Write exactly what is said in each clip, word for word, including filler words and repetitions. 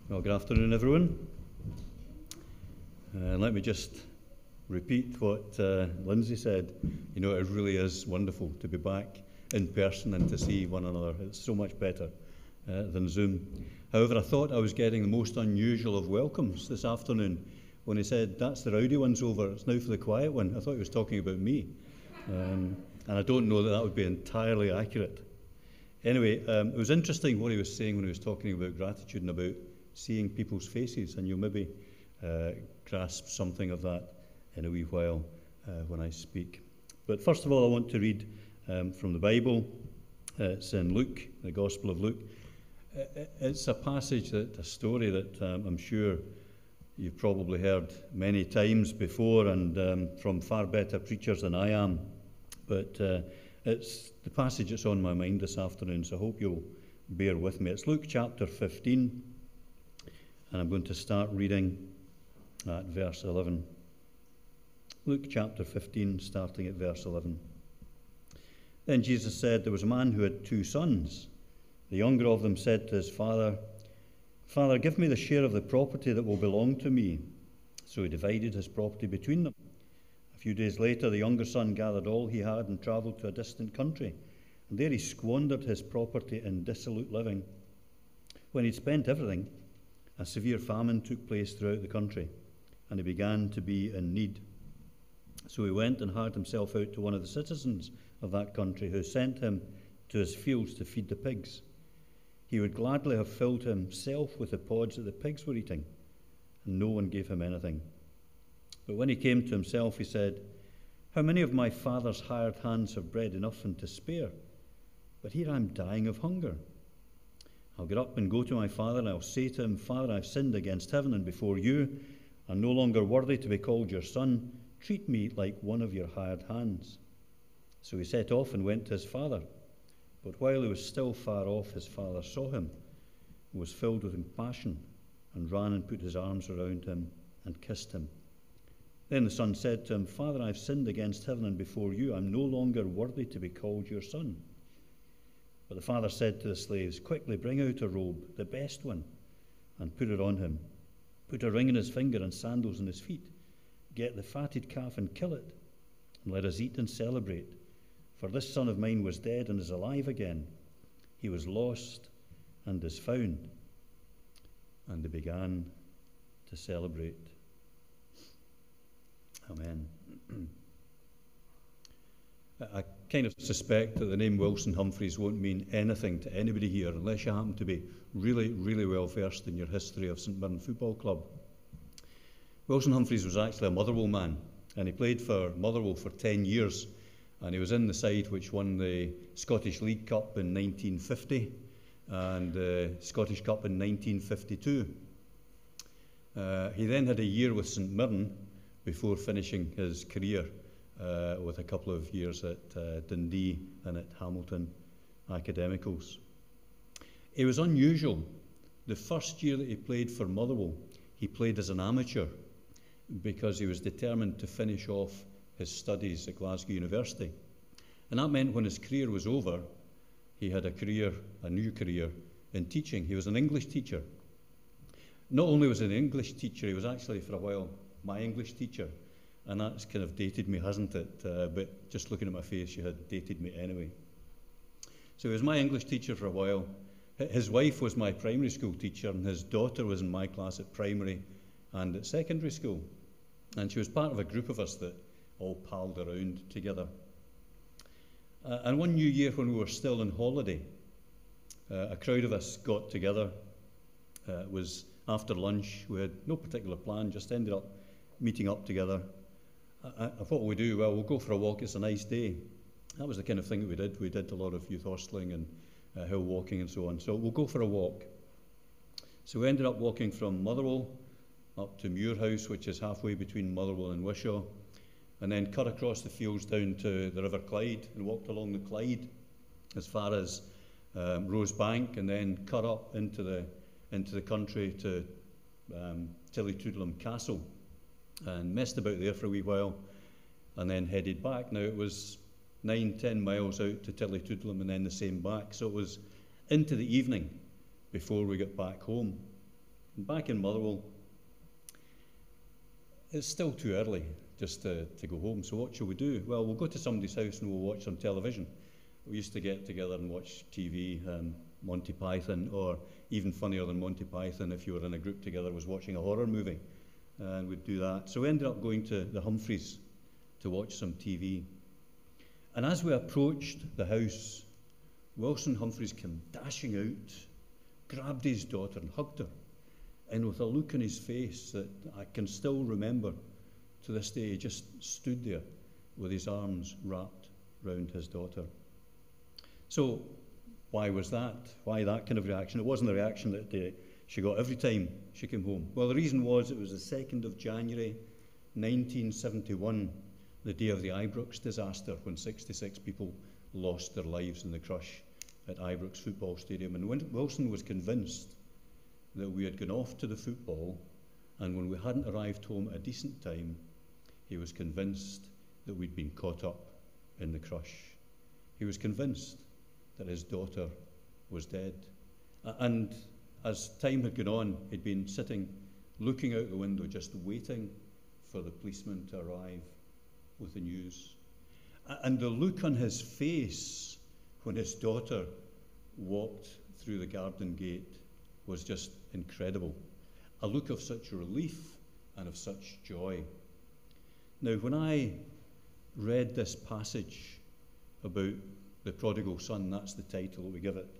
Well, good afternoon, everyone. Uh, let me just repeat what uh, Lindsay said. You know, it really is wonderful to be back in person and to see one another. It's so much better uh, than Zoom. However, I thought I was getting the most unusual of welcomes this afternoon when he said, "That's the rowdy one's over, it's now for the quiet one." I thought he was talking about me. Um, and I don't know that that would be entirely accurate. Anyway, um, it was interesting what he was saying when he was talking about gratitude and about seeing people's faces, and you'll maybe uh, grasp something of that in a wee while uh, when I speak. But first of all, I want to read um, from the Bible. Uh, it's in Luke, the Gospel of Luke. It's a passage, that a story that um, I'm sure you've probably heard many times before, and um, from far better preachers than I am. But uh, it's the passage that's on my mind this afternoon, so I hope you'll bear with me. It's Luke chapter fifteen, and I'm going to start reading at verse eleven. Luke chapter fifteen, starting at verse eleven. Then Jesus said, "There was a man who had two sons. The younger of them said to his father, 'Father, give me the share of the property that will belong to me.' So he divided his property between them. A few days later, the younger son gathered all he had and travelled to a distant country, and there he squandered his property in dissolute living. When he'd spent everything, a severe famine took place throughout the country, and he began to be in need. So he went and hired himself out to one of the citizens of that country, who sent him to his fields to feed the pigs. He would gladly have filled himself with the pods that the pigs were eating, and no one gave him anything. But when he came to himself, he said, 'How many of my father's hired hands have bread enough and to spare? But here I am dying of hunger. I'll get up and go to my father, and I'll say to him, Father, I've sinned against heaven and before you. I'm no longer worthy to be called your son. Treat me like one of your hired hands.' So he set off and went to his father. But while he was still far off, his father saw him, and was filled with compassion, and ran and put his arms around him and kissed him. Then the son said to him, 'Father, I've sinned against heaven and before you. I'm no longer worthy to be called your son.' But the father said to the slaves, 'Quickly bring out a robe, the best one, and put it on him. Put a ring in his finger and sandals in his feet. Get the fatted calf and kill it, and let us eat and celebrate. For this son of mine was dead and is alive again. He was lost and is found.' And they began to celebrate." Amen. I kind of suspect that the name Wilson Humphreys won't mean anything to anybody here unless you happen to be really, really well versed in your history of St Mirren Football Club. Wilson Humphreys was actually a Motherwell man, and he played for Motherwell for ten years, and he was in the side which won the Scottish League Cup in nineteen fifty and the Scottish Cup in nineteen fifty-two. Uh, he then had a year with St Mirren before finishing his career uh, with a couple of years at uh, Dundee and at Hamilton Academicals. It was unusual. The first year that he played for Motherwell, he played as an amateur because he was determined to finish off his studies at Glasgow University. And that meant when his career was over, he had a career, a new career in teaching. He was an English teacher. Not only was he an English teacher, he was actually for a while my English teacher, and that's kind of dated me, hasn't it? Uh, but just looking at my face, you had dated me anyway. So he was my English teacher for a while. His wife was my primary school teacher, and his daughter was in my class at primary and at secondary school. And she was part of a group of us that all palled around together. Uh, and one New Year, when we were still on holiday, uh, a crowd of us got together. Uh, it was after lunch. We had no particular plan, just ended up meeting up together. I, I, what will we do? Well, we'll go for a walk. It's a nice day. That was the kind of thing that we did. We did a lot of youth hosteling and uh, hill walking and so on. So we'll go for a walk. So we ended up walking from Motherwell up to Muirhouse, which is halfway between Motherwell and Wishaw, and then cut across the fields down to the River Clyde and walked along the Clyde as far as um, Rosebank, and then cut up into the into the country to um, Tillytoodlem Castle, and messed about there for a wee while, and then headed back. Now it was nine, ten miles out to Tillytoodlem and then the same back, so it was into the evening before we got back home. And back in Motherwell, it's still too early just to, to go home, so what shall we do? Well, we'll go to somebody's house and we'll watch some television. We used to get together and watch T V, um, Monty Python, or even funnier than Monty Python, if you were in a group together, was watching a horror movie, and we'd do that. So we ended up going to the Humphreys to watch some T V. And as we approached the house, Wilson Humphreys came dashing out, grabbed his daughter and hugged her, and with a look on his face that I can still remember to this day, he just stood there with his arms wrapped round his daughter. So why was that? Why that kind of reaction? It wasn't the reaction that uh, she got every time she came home. Well, the reason was it was the second of January nineteen seventy-one, the day of the Ibrox disaster, when sixty-six people lost their lives in the crush at Ibrox Football Stadium. And Wilson was convinced that we had gone off to the football, and when we hadn't arrived home at a decent time, he was convinced that we'd been caught up in the crush. He was convinced that his daughter was dead. And as time had gone on, he'd been sitting, looking out the window, just waiting for the policeman to arrive with the news. And the look on his face when his daughter walked through the garden gate was just incredible. A look of such relief and of such joy. Now, when I read this passage about the prodigal son, that's the title we give it.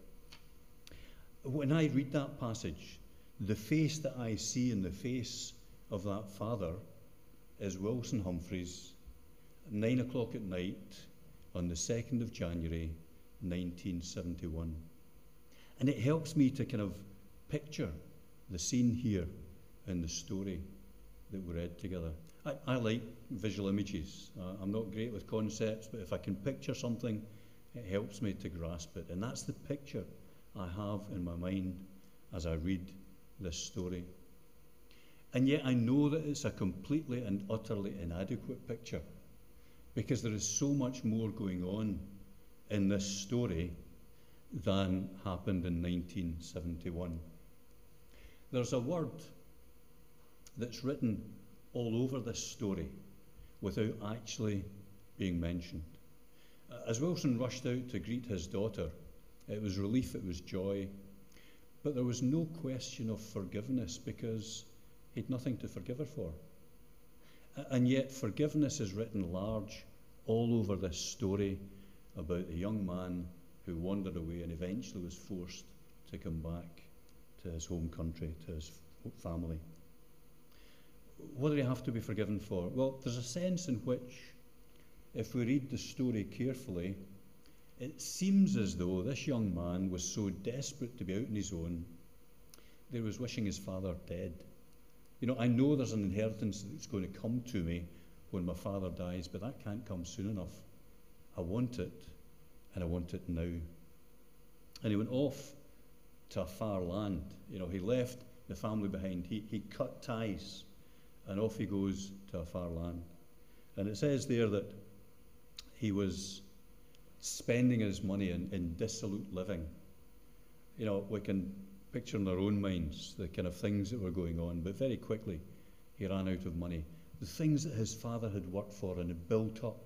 When I read that passage, the face that I see in the face of that father is Wilson Humphreys, nine o'clock at night on the second of January, nineteen seventy-one. And it helps me to kind of picture the scene here in the story that we read together. I, I like visual images. Uh, I'm not great with concepts, but if I can picture something, it helps me to grasp it. And that's the picture I have in my mind as I read this story. And yet I know that it's a completely and utterly inadequate picture, because there is so much more going on in this story than happened in nineteen seventy-one. There's a word that's written all over this story without actually being mentioned. As Wilson rushed out to greet his daughter, it was relief, it was joy, but there was no question of forgiveness, because he'd nothing to forgive her for. And yet forgiveness is written large all over this story about the young man who wandered away and eventually was forced to come back to his home country, to his family. What did he have to be forgiven for? Well, there's a sense in which, if we read the story carefully, it seems as though this young man was so desperate to be out on his own that he was wishing his father dead. You know, I know there's an inheritance that's going to come to me when my father dies, but that can't come soon enough. I want it, and I want it now. And he went off to a far land. You know, he left the family behind. He, he cut ties, and off he goes to a far land. And it says there that he was spending his money in, in dissolute living. You know, we can picture in our own minds the kind of things that were going on, but very quickly he ran out of money. The things that his father had worked for and had built up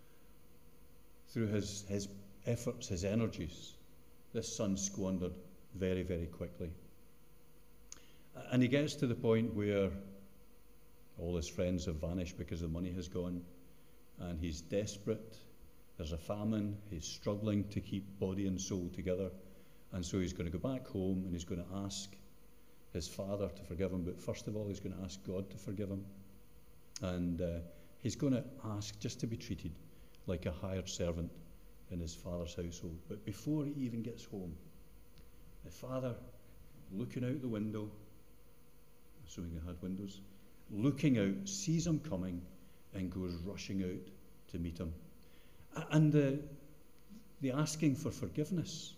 through his, his efforts, his energies, this son squandered very, very quickly. And he gets to the point where all his friends have vanished because the money has gone, and he's desperate. There's a famine. He's struggling to keep body and soul together. And so he's going to go back home and he's going to ask his father to forgive him. But first of all, he's going to ask God to forgive him. And uh, he's going to ask just to be treated like a hired servant in his father's household. But before he even gets home, the father, looking out the window, assuming they had windows, looking out, sees him coming and goes rushing out to meet him. And the, the asking for forgiveness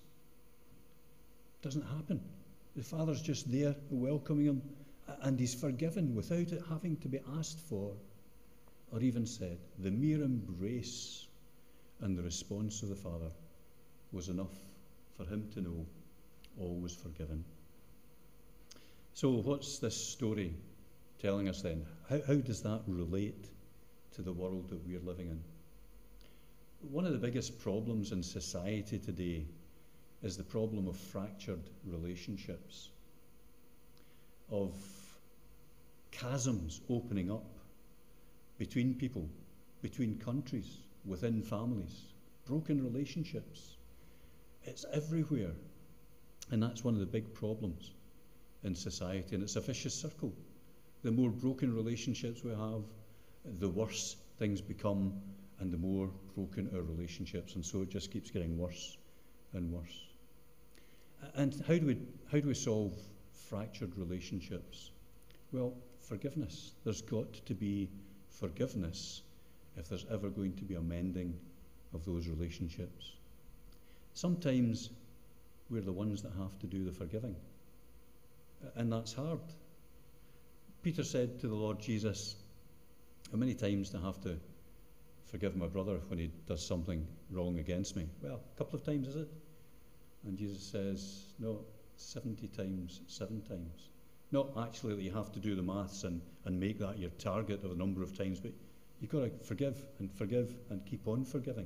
doesn't happen. The father's just there welcoming him, and he's forgiven without it having to be asked for or even said. The mere embrace and the response of the father was enough for him to know all was forgiven. So what's this story telling us then? How, how does that relate to the world that we're living in? One of the biggest problems in society today is the problem of fractured relationships, of chasms opening up between people, between countries, within families, broken relationships. It's everywhere. And that's one of the big problems in society, and it's a vicious circle. The more broken relationships we have, the worse things become, and the more broken our relationships, and so it just keeps getting worse and worse. And how do we how do we solve fractured relationships? Well, forgiveness. There's got to be forgiveness if there's ever going to be a mending of those relationships. Sometimes we're the ones that have to do the forgiving, and that's hard. Peter said to the Lord Jesus, how many times do I have to forgive my brother when he does something wrong against me? Well, a couple of times, is it? And Jesus says, no, seventy times, seven times. Not actually that you have to do the maths and, and make that your target of the number of times, but you've got to forgive and forgive and keep on forgiving.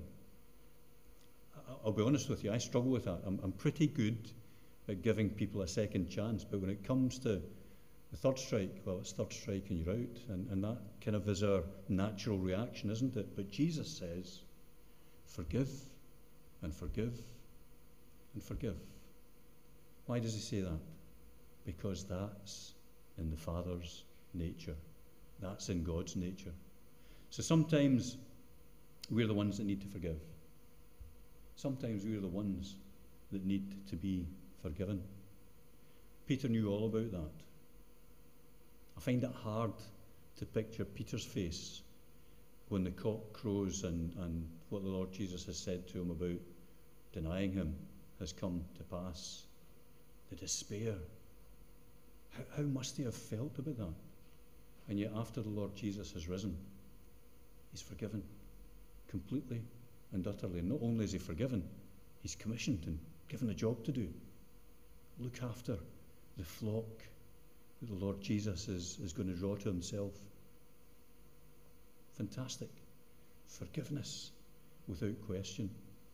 I'll be honest with you, I struggle with that. I'm, I'm pretty good at giving people a second chance, but when it comes to the third strike, well, it's third strike and you're out, and, and that kind of is our natural reaction, isn't it? But Jesus says, forgive and forgive and forgive. Why does he say that? Because that's in the Father's nature. That's in God's nature. So sometimes we're the ones that need to forgive. Sometimes we're the ones that need to be forgiven. Peter knew all about that. I find it hard to picture Peter's face when the cock crows and, and what the Lord Jesus has said to him about denying him has come to pass. The despair. How, how must he have felt about that? And yet after the Lord Jesus has risen, he's forgiven completely and utterly. And not only is he forgiven, he's commissioned and given a job to do. Look after the flock that the Lord Jesus is, is going to draw to himself. Fantastic. Forgiveness without question.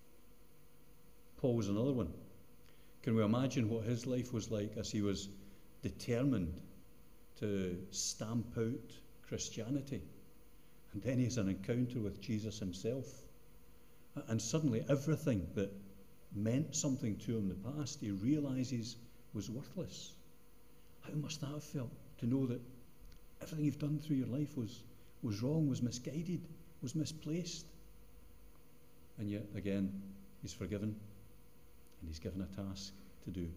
Paul was another one. Can we imagine what his life was like as he was determined to stamp out Christianity? And then he has an encounter with Jesus himself. And suddenly everything that meant something to him in the past, he realizes was worthless. How must that have felt, to know that everything you've done through your life was, was wrong, was misguided, was misplaced? And yet, again, he's forgiven, and he's given a task to do.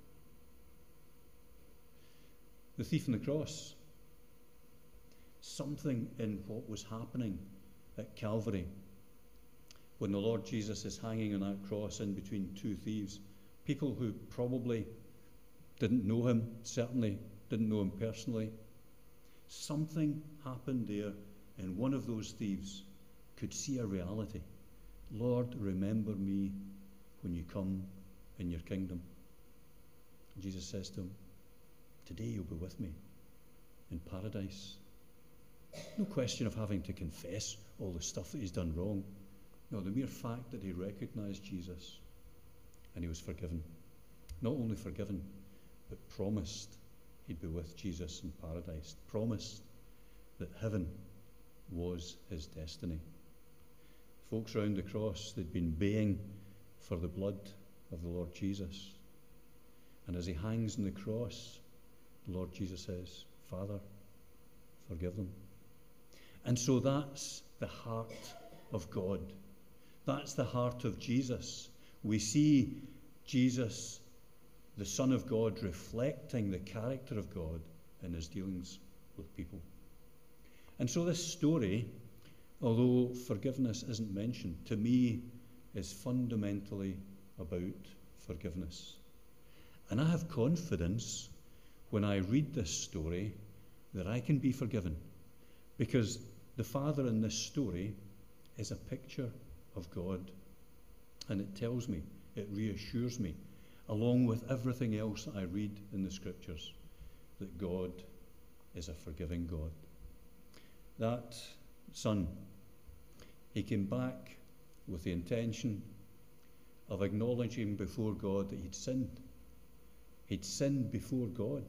The thief on the cross. Something in what was happening at Calvary, when the Lord Jesus is hanging on that cross in between two thieves, people who probably didn't know him, certainly didn't know him personally. Something happened there, and one of those thieves could see a reality. Lord, remember me when you come in your kingdom. And Jesus says to him, today you'll be with me in paradise. No question of having to confess all the stuff that he's done wrong. No, the mere fact that he recognized Jesus and he was forgiven. Not only forgiven, but promised he'd be with Jesus in paradise. Promised that heaven was his destiny. Folks round the cross, they'd been baying for the blood of the Lord Jesus. And as he hangs on the cross, the Lord Jesus says, Father, forgive them. And so that's the heart of God. That's the heart of Jesus. We see Jesus, the Son of God, reflecting the character of God in his dealings with people. And so this story, although forgiveness isn't mentioned, to me is fundamentally about forgiveness. And I have confidence when I read this story that I can be forgiven, because the Father in this story is a picture of God, and it tells me, it reassures me, along with everything else that I read in the Scriptures, that God is a forgiving God. That son, he came back with the intention of acknowledging before God that he'd sinned. He'd sinned before God.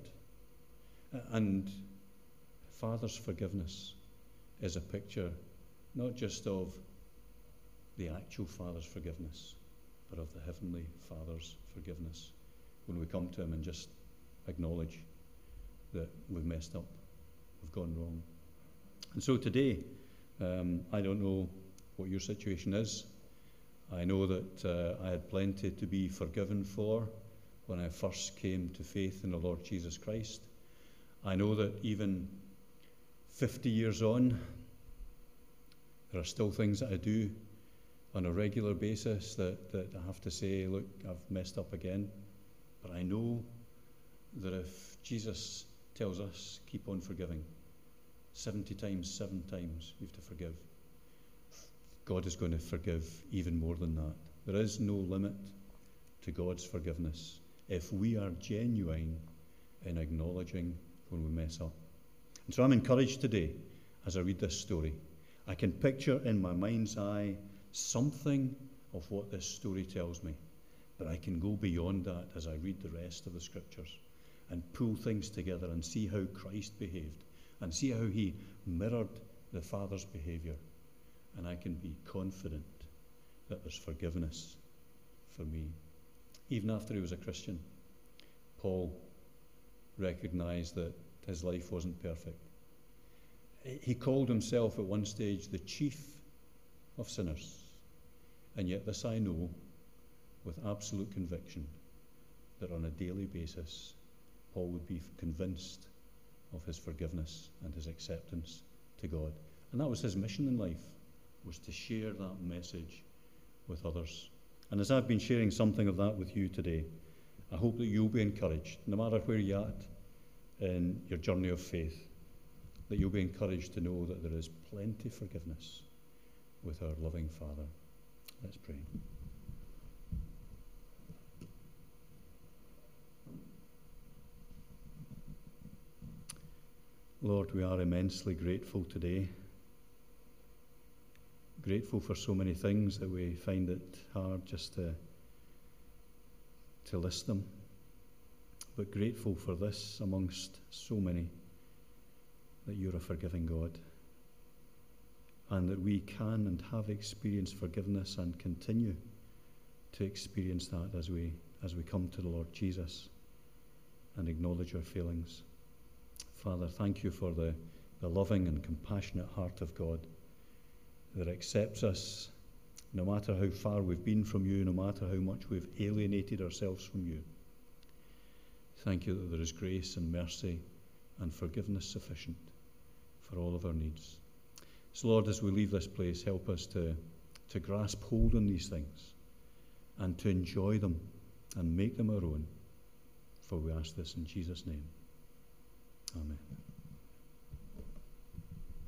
And Father's forgiveness is a picture not just of the actual Father's forgiveness, but of the Heavenly Father's forgiveness when we come to him and just acknowledge that we've messed up, we've gone wrong. And so today, um, I don't know what your situation is. I know that uh, I had plenty to be forgiven for when I first came to faith in the Lord Jesus Christ. I know that even fifty years on, there are still things that I do on a regular basis that, that I have to say, look, I've messed up again. But I know that if Jesus tells us, keep on forgiving, seventy times, seven times, you have to forgive, God is going to forgive even more than that. There is no limit to God's forgiveness if we are genuine in acknowledging when we mess up. And so I'm encouraged today as I read this story. I can picture in my mind's eye something of what this story tells me, but I can go beyond that as I read the rest of the scriptures and pull things together and see how Christ behaved and see how he mirrored the Father's behavior. And I can be confident that there's forgiveness for me. Even after he was a Christian, Paul recognized that his life wasn't perfect. He called himself at one stage the chief of sinners. And yet this I know with absolute conviction, that on a daily basis, Paul would be convinced of his forgiveness and his acceptance to God. And that was his mission in life, was to share that message with others. And as I've been sharing something of that with you today, I hope that you'll be encouraged, no matter where you're at in your journey of faith, that you'll be encouraged to know that there is plenty of forgiveness with our loving Father. Let's pray. Lord, we are immensely grateful today. Grateful for so many things that we find it hard just to, to list them. But grateful for this amongst so many, that you're a forgiving God. And that we can and have experienced forgiveness and continue to experience that as we as we come to the Lord Jesus and acknowledge our failings. Father, thank you for the, the loving and compassionate heart of God that accepts us no matter how far we've been from you, no matter how much we've alienated ourselves from you. Thank you that there is grace and mercy and forgiveness sufficient for all of our needs. So Lord, as we leave this place, help us to, to grasp hold on these things and to enjoy them and make them our own. For we ask this in Jesus' name. Amen.